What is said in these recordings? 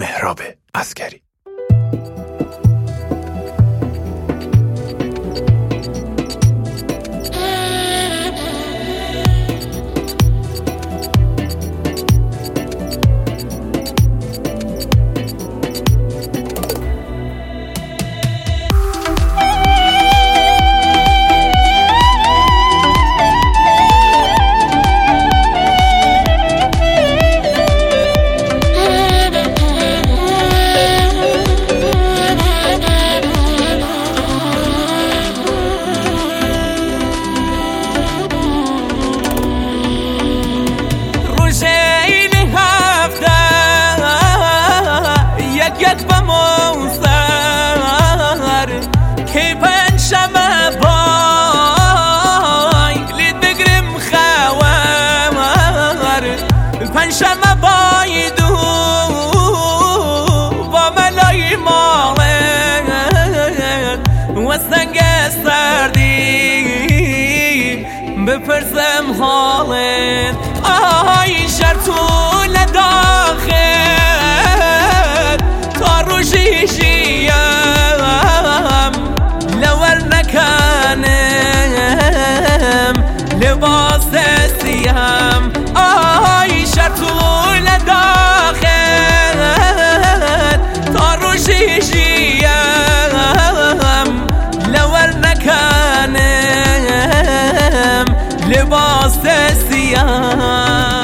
مهراب عسکری. یک با موسر کی پنجشنبه بای لید بگرم خوار پنجشنبه بای دو با ملای مالد و سنگ سردی بپرسم حالت آی شرطول داخل تا روشیشیم لور نکنم لباس سیم آی شرطول داخل تا روشیشیم لور نکنم لباس سیم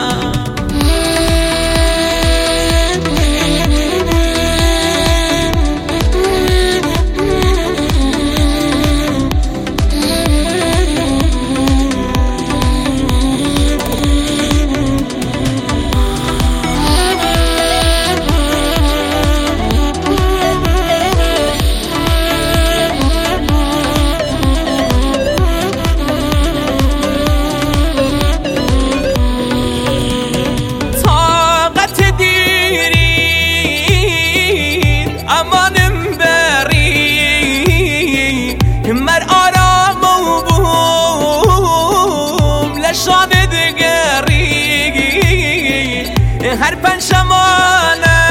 هر پنجشنبه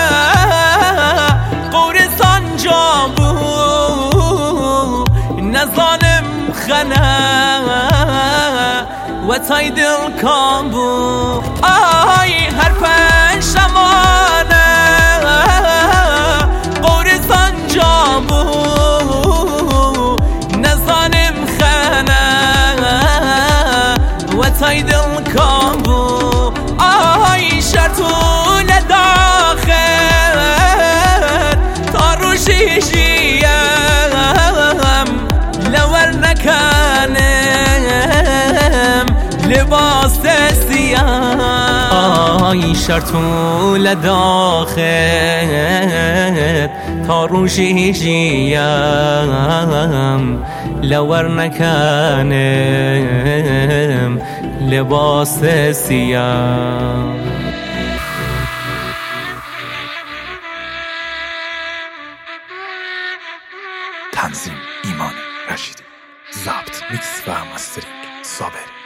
قورستان جابو نزانم خنه و تای دل کامبو آی هر پنجشنبه قورستان جابو نزانم خنه و تای دل کامبو شرطول داخل تا روشیشیم لور نکنم لباس سیم آی شرطول داخل تا روشیشیم لور نکنم لباس سیم. تنظیم ایمان رشیدی، ضبط میکس و مسترینگ صابری.